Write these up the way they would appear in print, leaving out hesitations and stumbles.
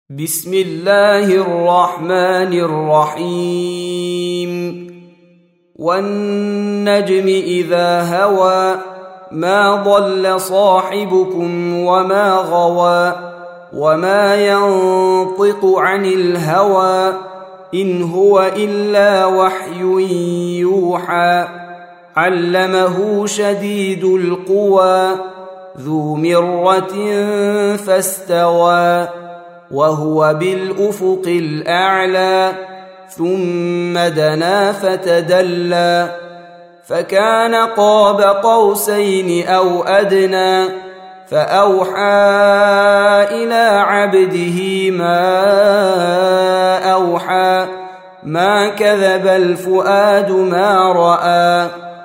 بسم الله الرحمن الرحيم والنجم إذا هوى ما ضل صاحبكم وما غوى وما ينطق عن الهوى إن هو إلا وحي يوحى علمه شديد القوى ذو مرة فاستوى وهو بالأفق الأعلى ثم دنا فتدلى فكان قاب قوسين أو أدنى فأوحى إلى عبده ما أوحى ما كذب الفؤاد ما رأى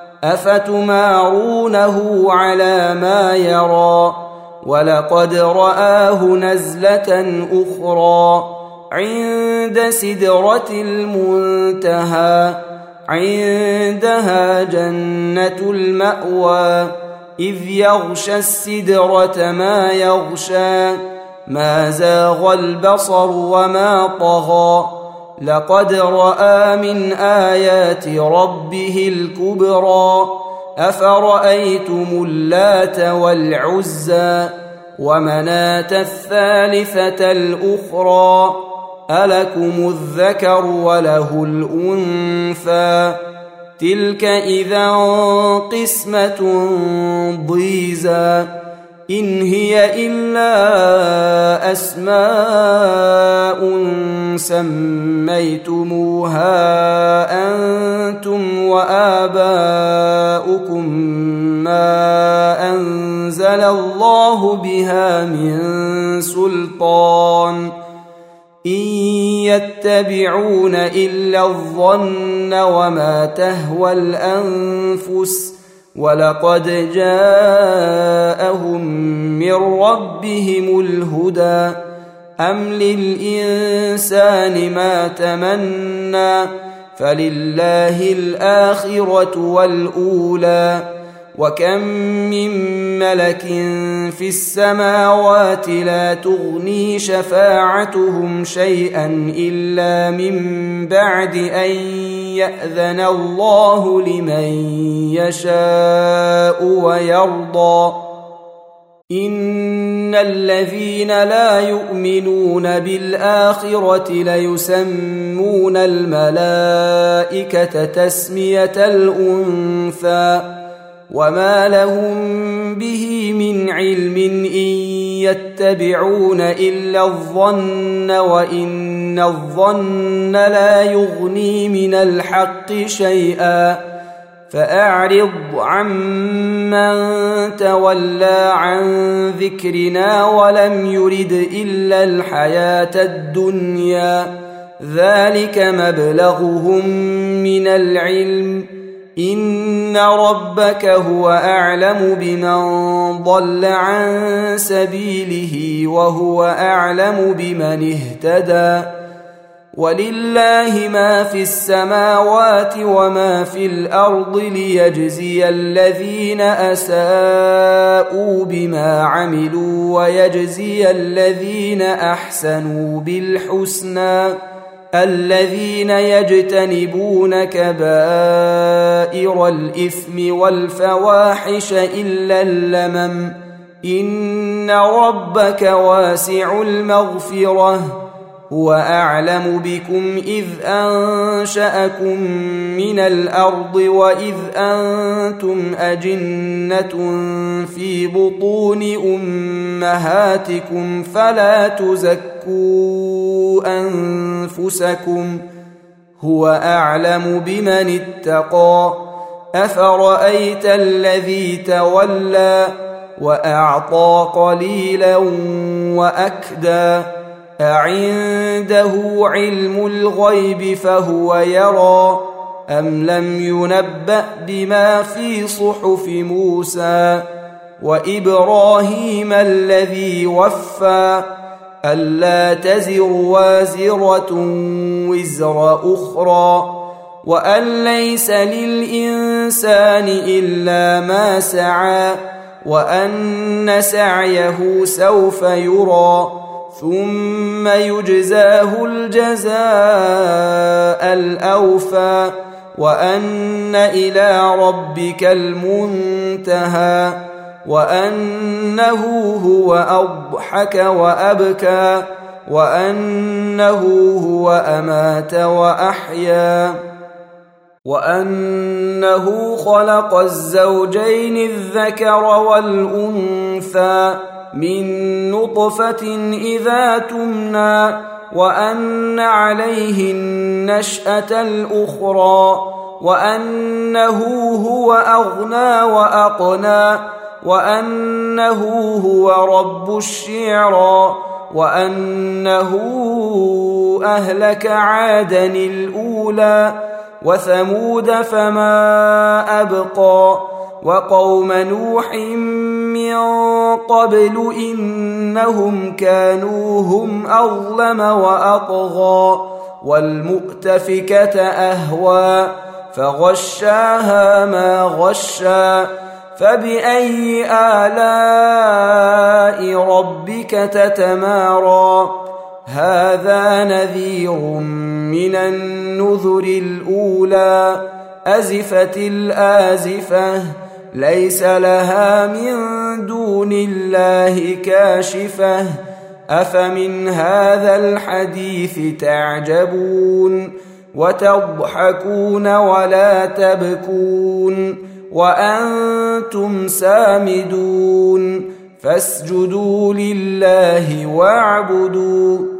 أفتمارونه على ما يرى ولقد رآه نزلة أخرى عند سدرة المنتهى عندها جنة المأوى إذ يغشى السدرة ما يغشى ما زاغ البصر وما طغى لقد رأى من آيات ربه الكبرى أفرأيتم اللات والعزى ومناة الثالثة الأخرى ألكم الذكر وله الأنثى تلك إذا قسمة ضيزى إن هي إلا أسماء سميتموها أنتم وآباؤكم ما أنزل الله بها من سلطان إن يتبعون إلا الظن وما تهوى الأنفس ولقد جاءهم من ربهم الهدى أم للإنسان ما تمنى فلله الآخرة والأولى وكم من ملك في السماوات لا تغني شفاعتهم شيئا إلا من بعد أن يأذن الله لمن يشاء ويرضى إن الذين لا يؤمنون بالآخرة ليسمون الملائكة تسمية الأنثى وما لهم به من علم إن يتبعون إلا الظن وإن الظن لا يغني من الحق شيئا فأعرض عمن تولى عن ذكرنا ولم يرد إلا الحياة الدنيا ذلك مبلغهم من العلم إن ربك هو أعلم بمن ضل عن سبيله وهو أعلم بمن اهتدى ولله ما في السماوات وما في الأرض ليجزي الذين أساءوا بما عملوا ويجزي الذين أحسنوا بالحسنى الذين يجتنبون كبائر الإثم والفواحش إلا اللمم إن ربك واسع المغفرة هو أعلم بكم إذ أنشأكم من الأرض وإذ أنتم أجنة في بطون أمهاتكم فلا تزكوا أنفسكم هو أعلم بمن اتقى أفرأيت الذي تولى وأعطى قليلا وأكدى أعنده علم الغيب فهو يرى أم لم ينبأ بما في صحف موسى وإبراهيم الذي وفى ألا تزر وازرة وزر أخرى وأن ليس للإنسان إلا ما سعى وأن سعيه سوف يرى ثم يجزاه الجزاء الأوفى وأن إلى ربك المنتهى وأنه هو أضحك وأبكى وأنه هو أمات وأحيا وأنه خلق الزوجين الذكر والأنثى من نطفة إذا تمنى وأن عليه النشأة الأخرى وأنه هو أغنى وأقنى وأنه هو رب الشعرى وأنه أهلك عادا الأولى وثمود فما أبقى وقوم نوح من قبل إنهم كانوا هم أظلم وأطغى والمؤتفكة أهوى فغشاها ما غشى فبأي آلاء ربك تتمارى هذا نذير من النذر الأولى أزفت الآزفة ليس لها من دون الله كاشفة أفمن هذا الحديث تعجبون وتضحكون ولا تبكون وأنتم سامدون فاسجدوا لله واعبدوا